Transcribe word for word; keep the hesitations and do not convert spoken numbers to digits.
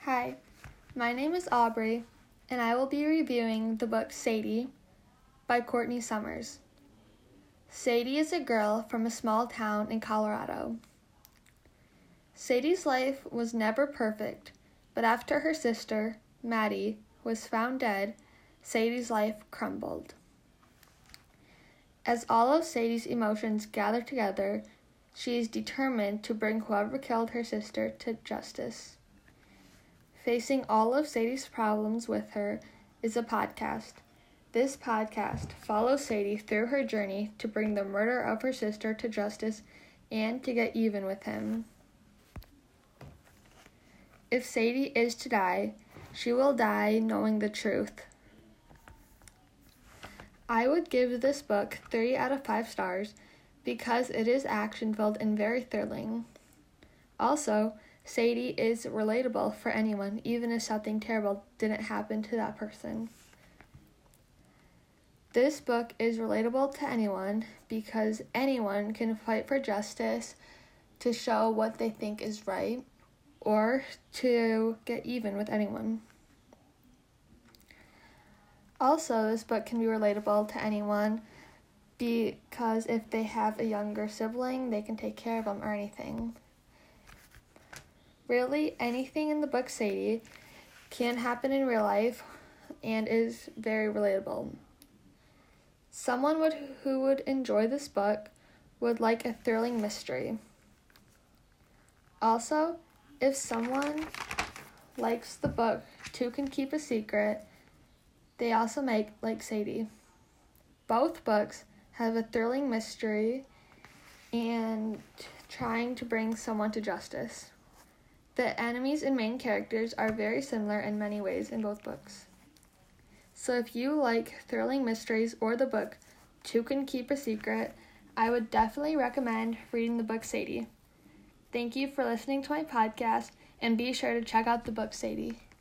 Hi, my name is Aubrey, and I will be reviewing the book Sadie by Courtney Summers. Sadie is a girl from a small town in Colorado. Sadie's life was never perfect, but after her sister, Maddie, was found dead, Sadie's life crumbled. As all of Sadie's emotions gather together, she is determined to bring whoever killed her sister to justice. Facing all of Sadie's problems with her is a podcast. This podcast follows Sadie through her journey to bring the murder of her sister to justice and to get even with him. If Sadie is to die, she will die knowing the truth. I would give this book three out of five stars because it is action-filled and very thrilling. Also, Sadie is relatable for anyone, even if something terrible didn't happen to that person. This book is relatable to anyone because anyone can fight for justice to show what they think is right or to get even with anyone. Also, this book can be relatable to anyone because if they have a younger sibling, they can take care of them or anything. Really, anything in the book Sadie can happen in real life and is very relatable. Someone would who would enjoy this book would like a thrilling mystery. Also, if someone likes the book Two Can Keep a Secret, they also make like Sadie. Both books have a thrilling mystery and trying to bring someone to justice. The enemies and main characters are very similar in many ways in both books. So if you like thrilling mysteries or the book Two Can Keep a Secret, I would definitely recommend reading the book Sadie. Thank you for listening to my podcast, and be sure to check out the book Sadie.